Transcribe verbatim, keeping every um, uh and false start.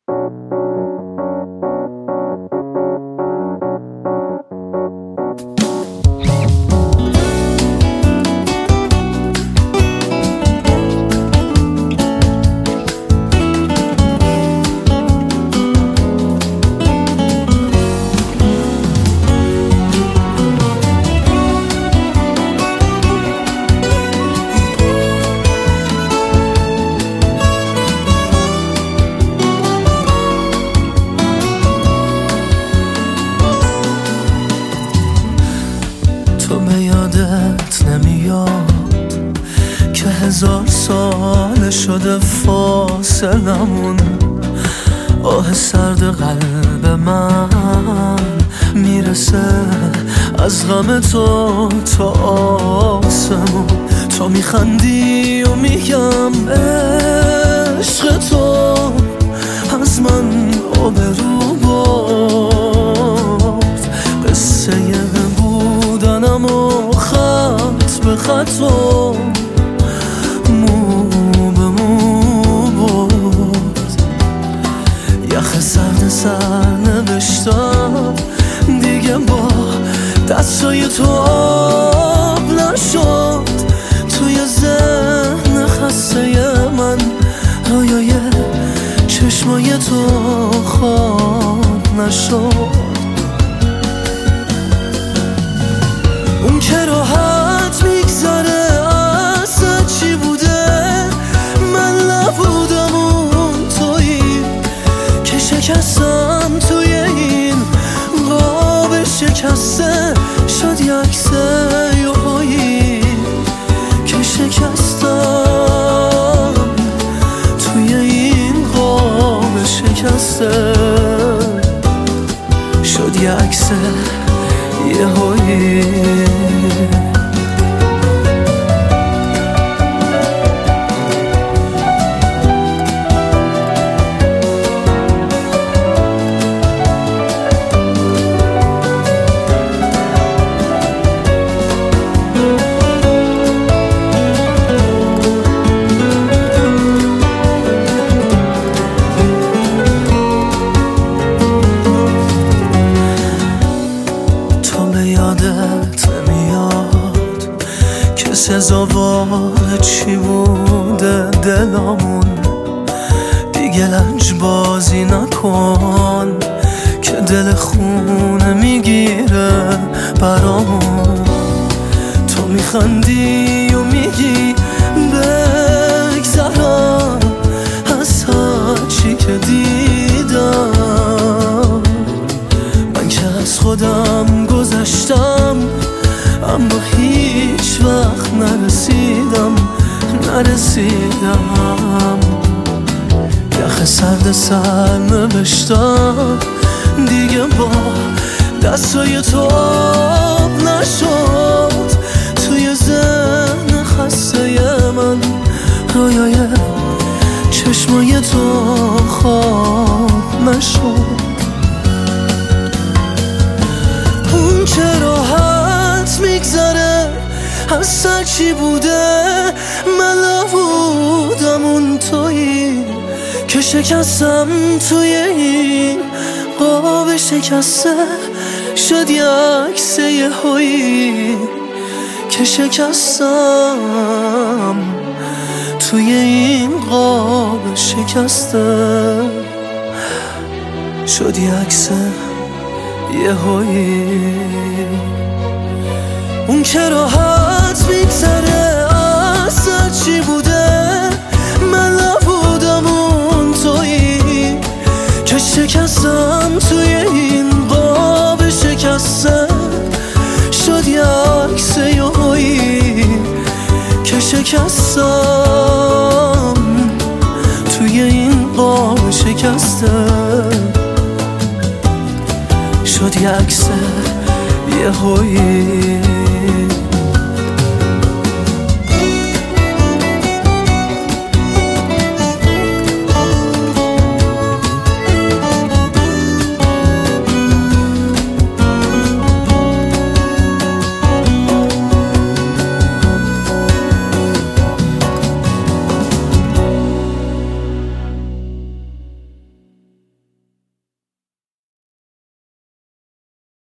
تو به یادت نمیاد که هزار سال شده فاصلمون، آه سرد قلب من میرسه از غم تو تا آسمون. تو میخندی و میگم عشق تو از من آبرو برد، قصه بودنم و خط به خط و مو به مو برد. یخ سرد سر نوشتم دیگه با دستای تو آب نشد، توی ذهن خسته من رویای چشمای تو خواب نشد. اون که راحت میگذره از چی بوده، من نبودم اون تویی که شکستم توی این قاب شکسته، شد یه عکس یهویی که شکستم توی این قاب شکسته، شد یه عکس یهویی. یادت نمیاد که سزاوار چی بوده دلامون، دیگه لنج بازی نکن که دل خونه میگیره برامون. تو میخندی و میگی بگذرم از هرچی که دیدم، من که از خودم گذشتم اما هیچ وقت نرسیدم نرسیدم. یخ سرد سر نوشتم دیگه با دستای تو آب نشد، توی ذهن خسته من رویای چشمای تو خواب نشد. اون که راحت میگذره از سر چی بوده، من نبودم اون تویی که شکستم توی این قاب شکسته، شد یه عکس یهویی که شکستم توی این قاب شکسته، شد یه عکس یهویی. اون که راحت میگذره از چی بوده، من نبودم اون تویی که شکستم توی این قاب شکسته، شد یه عکس یهویی که شکستم توی این قاب شکسته، شد یه عکس یهویی.